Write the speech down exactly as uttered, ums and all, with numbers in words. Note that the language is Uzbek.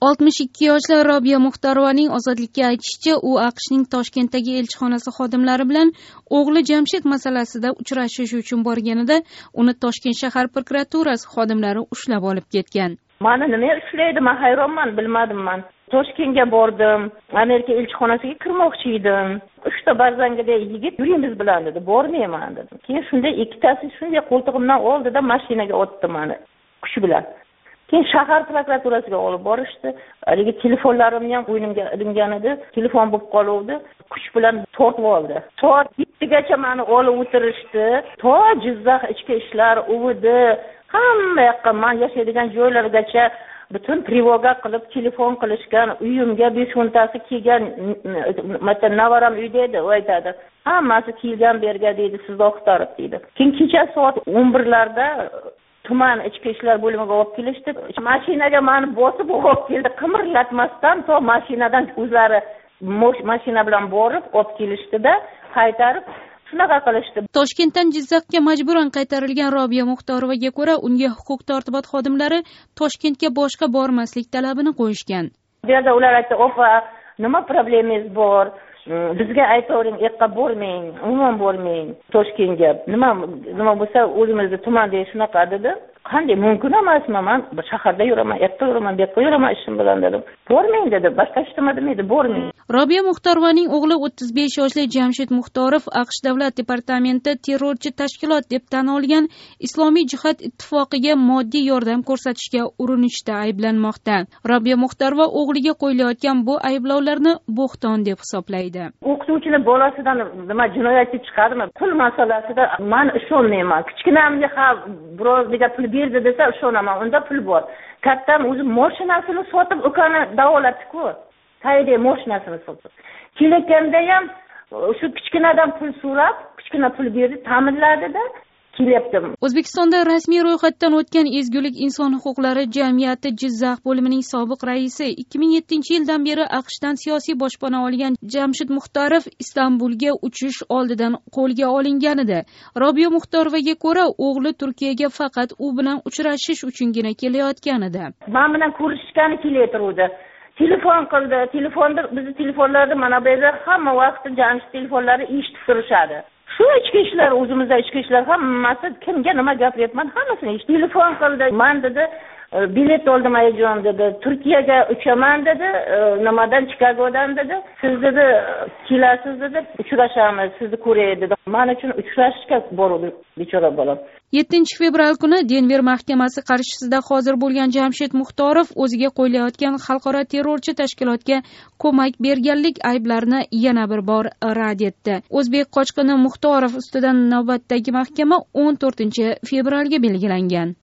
oltmish ikki yoshli Robiya Muxtorovaning ozodlikka aytishicha, u AQShning Toshkentdagi elchixonasi xodimlari bilan o'g'li Jamshid masalasida uchrashish uchun borganida uni Toshkent shahar prokuraturasi xodimlari ushlab olib ketgan. Mani nima ushlaydi? Men hayronman, bilmadim men. Toshkentga bordim, Amerika elchixonasiga kirmoqchi edim. Uchta barzangida yigit yurimiz bilan dedi, bormayman dedim. Keyin shunday ikkitasi shunday qo'ltig'imdan oldida mashinaga otdi meni kuch bilan. Keyin shahar prokuraturasiga olib borishdi. Haligi telefonlarimni ham qo'ynimga ilingan edi. Telefon bo'lib qoluvdi. Kuch bilan tortib oldi. Soat yettigacha meni olib o'tirishdi. To Jizzax ichki ishlar uvidi. Hamma yoqqa men yashaydigan joylargacha butun privoga qilib telefon qilishgan. Uyimga besh o'ntasi kelgan, mata navaram uyda edi, u aytadi. Hammasi kelgan berga deydi, sizni oqtarib deydi. Keyin kecha soat o'n birlarda tuman ichki ishlar bo'limiga olib kelishdi. Mashinaga meni bosib olib keldi, qimirlatmasdan to mashinadan o'zlari mashina bilan borib olib kelishdi-da, qaytarib shunaqa qilishdi. Toshkentdan Jizzaxga majburan qaytarilgan Robiya Muxtorovaga ko'ra, unga huquq-tartibot xodimlari Toshkentga boshqa bormaslik talabini qo'yishgan. Bu yerda ular aytdi, "Opa, nima problemangiz bor? Bizga aytavering, yoqqa bormang, umuman bormang Toshkentga. Nima nima bo'lsa o'zimizda tumanda shunaqa" dedi. Qanday mumkin emasmi? Men shaharda yuraman, yoqqa yuraman, bu yoqqa yuraman ishim bilan dedim. "Bormang" dedi. Boshqa hech nima demadi, "Bormang". Robiya Muxtorovaning o'g'li o'ttiz besh yoshli Jamshid Muxtorov AQSh Davlat departamenti terrorchi tashkilot deb tan olgan Islomiy jihad ittifoqiga moddiy yordam ko'rsatishga urinishda ayblanmoqda. Robiya Muxtorova o'g'liga qo'yilayotgan bu ayblovlarni bo'xton deb hisoblaydi. O'qituvchini bolasidan nima jinoyatchi chiqadimi? Pul masalasida men ishonmayman. Kichkinamga ha birozga pul berdi desa ishonaman. Unda pul bor. Kattam o'zi mashinasini sotib ukani davolatdi-ku. Qayda mashinasini sotib. Kelganda ham shu kichkinadan pul so'rab, kichkina pul berdi, ta'minladida kelyaptim. O'zbekistonda rasmiy ro'yxatdan o'tgan Ezgulik inson huquqlari jamiyati Jizzax bo'limining sobiq raisi ikki ming yettinchi yildan beri AQShdan siyosiy boshpana olgan Jamshid Muxtorov Istanbulga uchish oldidan qo'lga olinganida. Robiya Muxtorovaga ko'ra, o'g'li Turkiyaga faqat u bilan uchrashish uchungina kelayotgan edi. Men bilan ko'rishishgani kelayotdi. Telefon qildi. Telefonda bizni telefonlarda mana bu yerda hamma vaqt Jamshid telefonlari eshitib turishadi. Shu ichki ishlar, o'zimizda ichki ishlar hammasi kimga nima gapiryapman, hammasini eshitib. Telefon qildi. Men dedi, bilet oldim ayajon dedi. Turkiyaga uchaman dedi. Nimadan Chikagodan dedi. Siz dedi kelasiz dedi, uchrashamiz, sizni ko'ray dedi. Men uchun uchrashishga bordi bechora bolam. yettinchi fevral kuni Denver mahkamasi qarshisida hozir bo'lgan Jamshid Muxtorov o'ziga qo'yilayotgan xalqaro terrorchi tashkilotga ko'mak berganlik ayblarini yana bir bor rad etdi. O'zbek qochqini Muxtorov ustidan navbatdagi mahkama o'n to'rtinchi fevralga belgilangan.